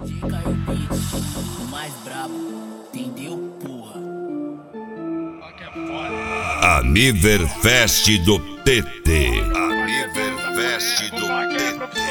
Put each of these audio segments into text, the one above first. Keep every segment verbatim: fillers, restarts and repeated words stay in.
Dica o beat, o mais brabo, entendeu, porra? Aniverfest do T T. Aniverfest do T T.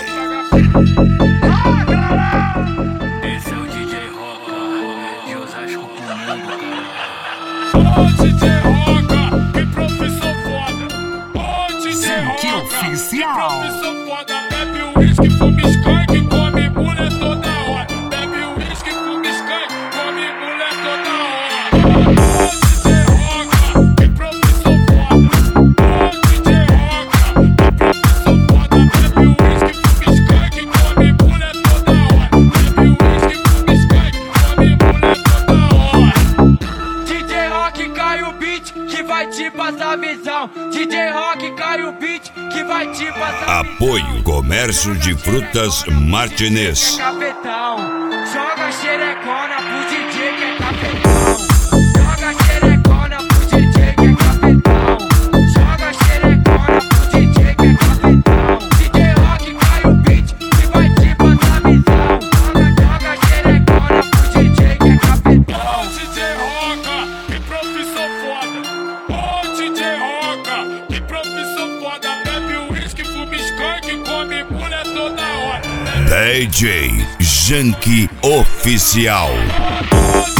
Esse é o D J Roca, de Osasco pro mundo, cara. Ô D J Roca, que profissão foda. Ô D J Roca, que profissão foda. Bebe o uísque, fuma skunk, come mulher toda hora. Bebe o uísque, fuma skunk, come mulher toda hora. Ô D J Roca, que profissão foda. Ô D J Roca, que profissão foda. Bebe o uísque, fuma skunk, come mulher toda hora. Bebe o uísque, fuma skunk, come mulher toda hora. D J Rock cai o beat que vai te passar visão. D J Rock cai o beat que vai te passar Apoio Comércio de Frutas Martinez. capetão. Joga xerecona pro D J que é capetão. Joga xerecona pro D J que é capetão. Joga xerecona pro D J que é capetão. D J Rock cai o beat que vai te passar visão. Joga, joga xerecona pro D J que é capetão. Ô D J Roca, que profissão foda. Ô D J Roca, que profissão foda. Bebe o uísque, fuma skunk, come mulher toda hora. D J Janky Oficial. Ô